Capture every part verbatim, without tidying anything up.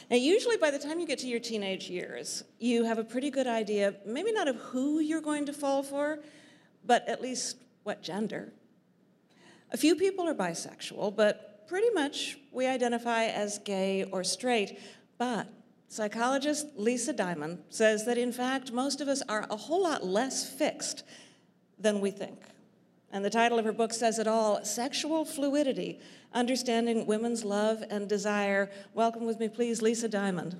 Now, usually by the time you get to your teenage years, you have a pretty good idea, maybe not of who you're going to fall for, but at least what gender. A few people are bisexual, but pretty much we identify as gay or straight. But psychologist Lisa Diamond says that, in fact, most of us are a whole lot less fixed than we think. And the title of her book says it all, Sexual Fluidity, Understanding Women's Love and Desire. Welcome with me, please, Lisa Diamond.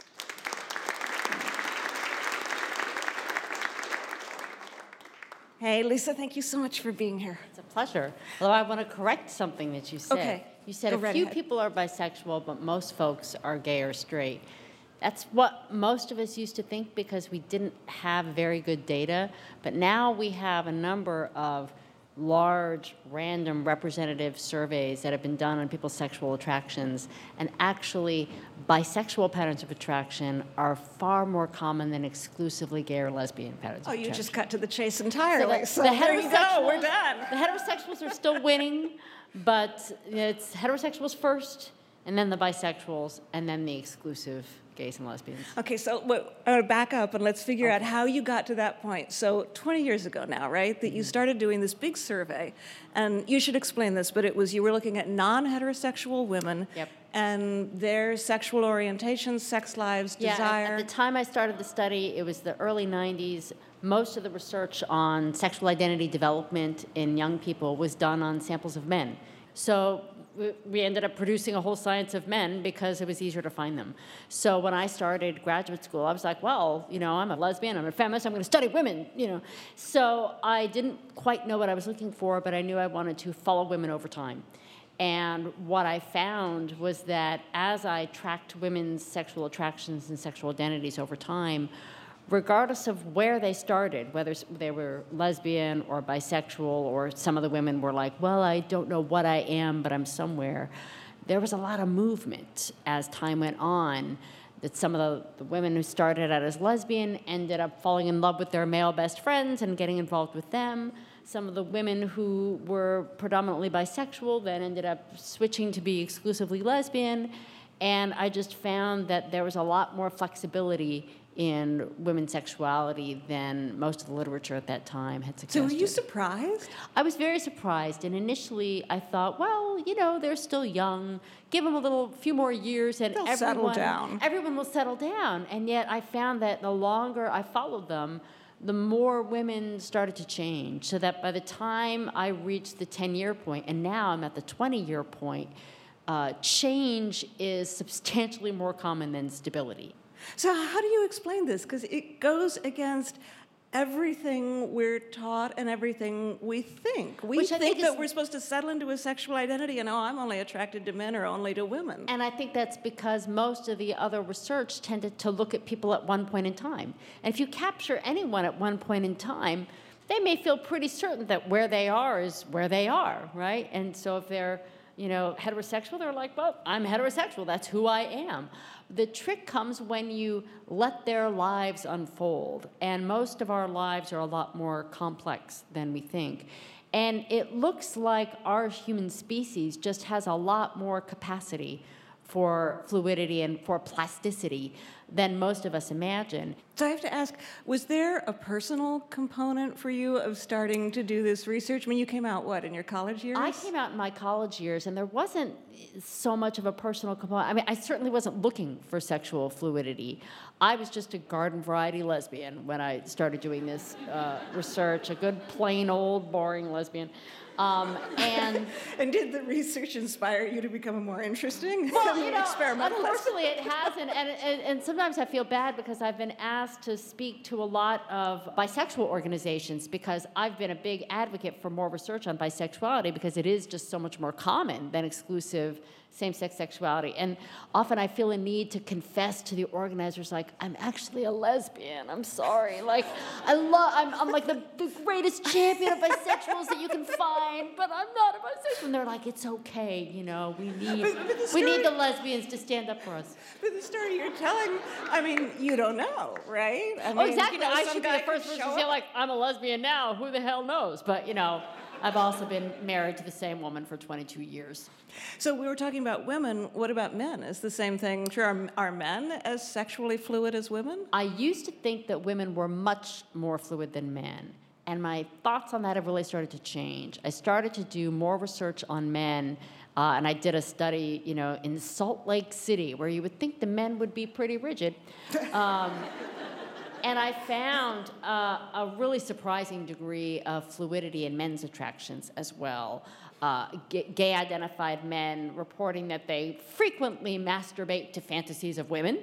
Hey, Lisa, thank you so much for being here. It's a pleasure. Although I want to correct something that you said. Okay. You said Go a right few ahead. people are bisexual, but most folks are gay or straight. That's what most of us used to think because we didn't have very good data. But now we have a number of large, random, representative surveys that have been done on people's sexual attractions. And actually, bisexual patterns of attraction are far more common than exclusively gay or lesbian patterns Oh, of you attraction. just cut to the chase entirely. So, the there you go, we're heterosexuals- done. The heterosexuals are still winning, but it's heterosexuals first, and then the bisexuals, and then the exclusive gays and lesbians. Okay, so wait, I'm gonna back up and let's figure okay. out how you got to that point. So twenty years ago now, right, that you started doing this big survey, and you should explain this, but it was you were looking at non-heterosexual women yep. and their sexual orientations, sex lives, yeah, desire. At the time I started the study, it was the early nineties. Most of the research on sexual identity development in young people was done on samples of men. So we ended up producing a whole science of men because it was easier to find them. So when I started graduate school, I was like, well, you know, I'm a lesbian, I'm a feminist, I'm going to study women, you know. So I didn't quite know what I was looking for, but I knew I wanted to follow women over time. And what I found was that as I tracked women's sexual attractions and sexual identities over time, regardless of where they started, whether they were lesbian or bisexual, or some of the women were like, well, I don't know what I am, but I'm somewhere, there was a lot of movement as time went on, that some of the, the women who started out as lesbian ended up falling in love with their male best friends and getting involved with them. Some of the women who were predominantly bisexual then ended up switching to be exclusively lesbian. And I just found that there was a lot more flexibility in women's sexuality than most of the literature at that time had suggested. So were you surprised? I was very surprised, and initially I thought, well, you know, they're still young. Give them a little few more years, and They'll everyone, settle down. everyone will settle down. And yet I found that the longer I followed them, the more women started to change, so that by the time I reached the ten-year point, and now I'm at the twenty-year point, uh, change is substantially more common than stability. So how do you explain this? Because it goes against everything we're taught and everything we think. We Which think, think that is, we're supposed to settle into a sexual identity and, oh, I'm only attracted to men or only to women. And I think that's because most of the other research tended to look at people at one point in time. And if you capture anyone at one point in time, they may feel pretty certain that where they are is where they are, right? And so if they're, you know, heterosexual, they're like, well, I'm heterosexual, that's who I am. The trick comes when you let their lives unfold, and most of our lives are a lot more complex than we think. And it looks like our human species just has a lot more capacity for fluidity and for plasticity than most of us imagine. So I have to ask, was there a personal component for you of starting to do this research? I mean, you came out, what, in your college years? I came out in my college years, and there wasn't so much of a personal component. I mean, I certainly wasn't looking for sexual fluidity. I was just a garden variety lesbian when I started doing this uh, research, a good, plain, old, boring lesbian. Um, and and did the research inspire you to become a more interesting well, you know, experimentalist? Unfortunately, it hasn't, and, and, and sometimes I feel bad because I've been asked to speak to a lot of bisexual organizations because I've been a big advocate for more research on bisexuality because it is just so much more common than exclusive same-sex sexuality. And often I feel a need to confess to the organizers, like, I'm actually a lesbian, I'm sorry. Like, I love, I'm, I'm like the, the greatest champion of bisexuals that you can find, but I'm not a bisexual. And they're like, it's okay, you know, we need, but, but story, we need the lesbians to stand up for us. But the story you're telling, I mean, you don't know, right? I mean, oh, exactly. You know, I some should be guy the first could person to show feel up. like, I'm a lesbian now, who the hell knows? But, you know, I've also been married to the same woman for twenty-two years. So we were talking about women. What about men? Is the same thing true? Are, are men as sexually fluid as women? I used to think that women were much more fluid than men. And my thoughts on that have really started to change. I started to do more research on men, uh, and I did a study, you know, in Salt Lake City, where you would think the men would be pretty rigid. Um, and I found uh, a really surprising degree of fluidity in men's attractions as well. Uh, gay-identified men reporting that they frequently masturbate to fantasies of women,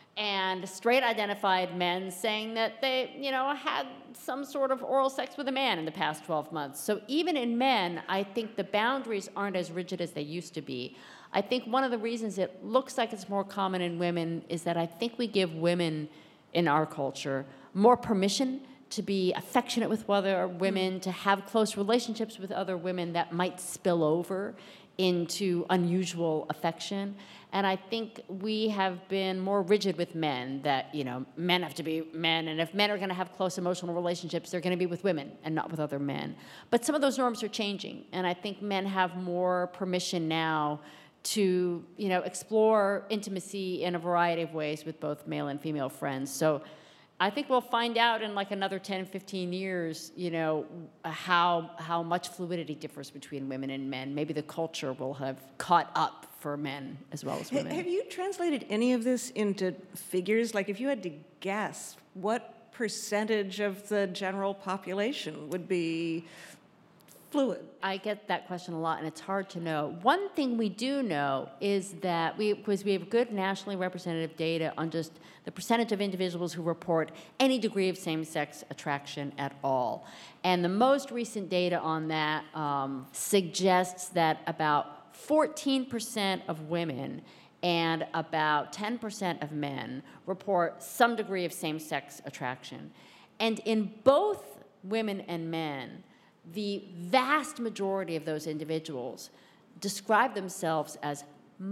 and straight-identified men saying that they, you know, had some sort of oral sex with a man in the past twelve months. So even in men, I think the boundaries aren't as rigid as they used to be. I think one of the reasons it looks like it's more common in women is that I think we give women in our culture more permission to be affectionate with other women, to have close relationships with other women that might spill over into unusual affection. And I think we have been more rigid with men, that, you know, men have to be men, and if men are going to have close emotional relationships, they're going to be with women and not with other men. But some of those norms are changing, and I think men have more permission now to, you know, explore intimacy in a variety of ways with both male and female friends. So I think we'll find out in like another ten, fifteen years, you know, how, how much fluidity differs between women and men. Maybe the culture will have caught up for men as well as women. Have you translated any of this into figures? Like if you had to guess, what percentage of the general population would be fluid? I get that question a lot, and it's hard to know. One thing we do know is that we, because we have good nationally representative data on just the percentage of individuals who report any degree of same-sex attraction at all. And the most recent data on that um, suggests that about fourteen percent of women and about ten percent of men report some degree of same-sex attraction. And in both women and men, the vast majority of those individuals describe themselves as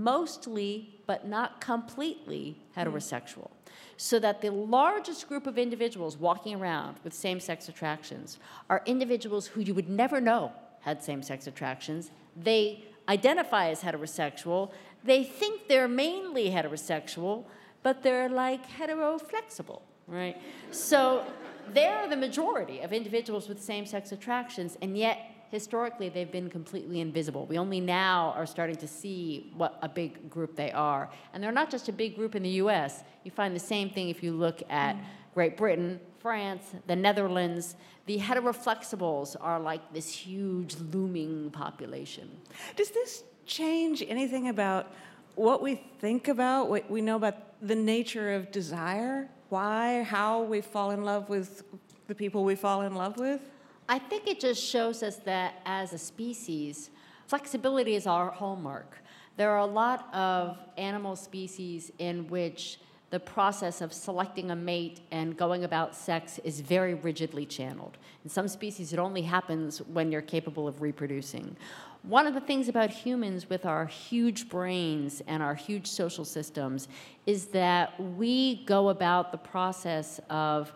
mostly, but not completely, heterosexual. So that the largest group of individuals walking around with same-sex attractions are individuals who you would never know had same-sex attractions. They identify as heterosexual. They think they're mainly heterosexual, but they're like hetero-flexible, right? So they're the majority of individuals with same-sex attractions, and yet historically they've been completely invisible. We only now are starting to see what a big group they are. And they're not just a big group in the U S. You find the same thing if you look at Great Britain, France, the Netherlands. The heteroflexibles are like this huge looming population. Does this change anything about what we think about, what we know about the nature of desire? Why, how we fall in love with the people we fall in love with? I think it just shows us that as a species, flexibility is our hallmark. There are a lot of animal species in which the process of selecting a mate and going about sex is very rigidly channeled. In some species, it only happens when you're capable of reproducing. One of the things about humans with our huge brains and our huge social systems is that we go about the process of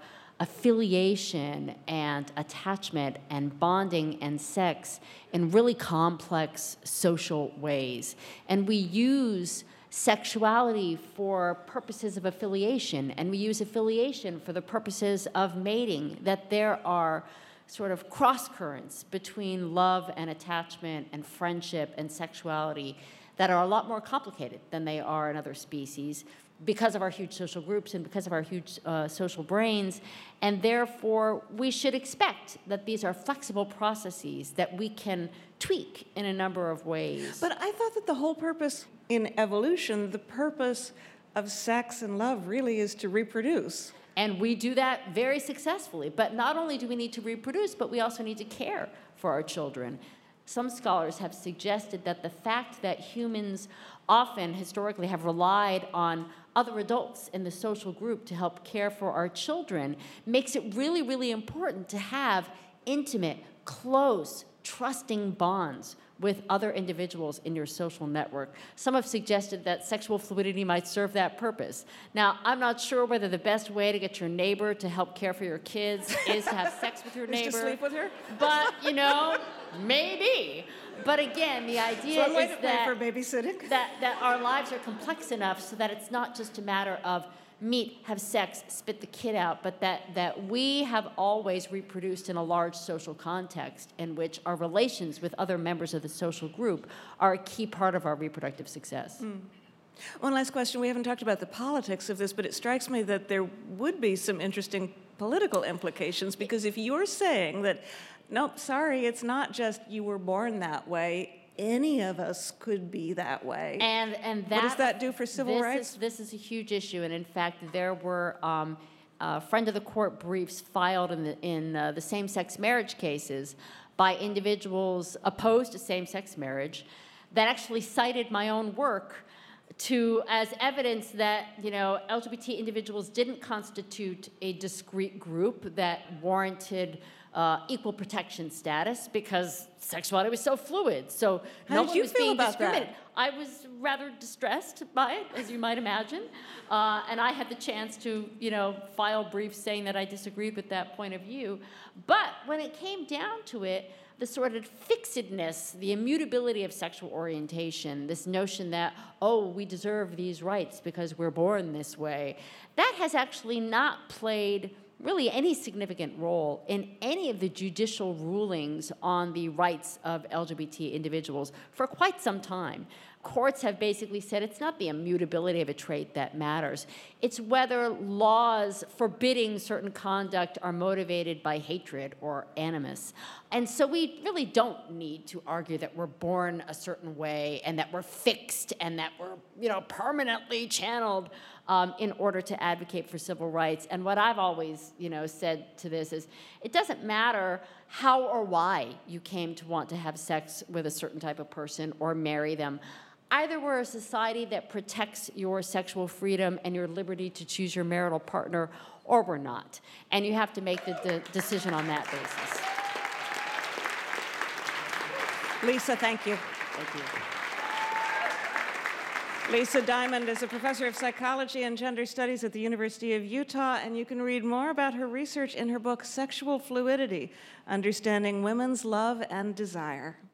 affiliation and attachment and bonding and sex in really complex social ways. And we use sexuality for purposes of affiliation, and we use affiliation for the purposes of mating, that there are sort of cross-currents between love and attachment and friendship and sexuality that are a lot more complicated than they are in other species because of our huge social groups and because of our huge uh, social brains. And therefore, we should expect that these are flexible processes that we can tweak in a number of ways. But I thought that the whole purpose in evolution, the purpose of sex and love really is to reproduce. And we do that very successfully. But not only do we need to reproduce, but we also need to care for our children. Some scholars have suggested that the fact that humans often, historically, have relied on other adults in the social group to help care for our children makes it really, really important to have intimate, close, trusting bonds with other individuals in your social network. Some have suggested that sexual fluidity might serve that purpose. Now, I'm not sure whether the best way to get your neighbor to help care for your kids is to have sex with your neighbor. Is to sleep with her? But, you know, maybe. But again, the idea One way is to pay that, for babysitting. that, that our lives are complex enough so that it's not just a matter of meet, have sex, spit the kid out, but that, that we have always reproduced in a large social context in which our relations with other members of the social group are a key part of our reproductive success. Mm. One last question. We haven't talked about the politics of this, but it strikes me that there would be some interesting political implications, because if you're saying that, nope, sorry, it's not just you were born that way, any of us could be that way. And, and that, what does that do for civil this rights? Is, this is a huge issue, and in fact, there were um, uh, friend of the court briefs filed in the, in, uh, the same-sex marriage cases by individuals opposed to same-sex marriage that actually cited my own work to as evidence that, you know, L G B T individuals didn't constitute a discrete group that warranted uh, equal protection status because sexuality was so fluid. So How no did one you was feel being about discriminated. that? I was rather distressed by it, as you might imagine, uh, and I had the chance to, you know, file briefs saying that I disagreed with that point of view. But when it came down to it, the sort of fixedness, the immutability of sexual orientation, this notion that, oh, we deserve these rights because we're born this way, that has actually not played really any significant role in any of the judicial rulings on the rights of L G B T individuals for quite some time. Courts have basically said it's not the immutability of a trait that matters. It's whether laws forbidding certain conduct are motivated by hatred or animus. And so we really don't need to argue that we're born a certain way and that we're fixed and that we're, you know, permanently channeled um, in order to advocate for civil rights. And what I've always, you know, said to this is it doesn't matter how or why you came to want to have sex with a certain type of person or marry them. Either we're a society that protects your sexual freedom and your liberty to choose your marital partner, or we're not. And you have to make the, the decision on that basis. Lisa, thank you. Thank you. Lisa Diamond is a professor of psychology and gender studies at the University of Utah, and you can read more about her research in her book, Sexual Fluidity: Understanding Women's Love and Desire.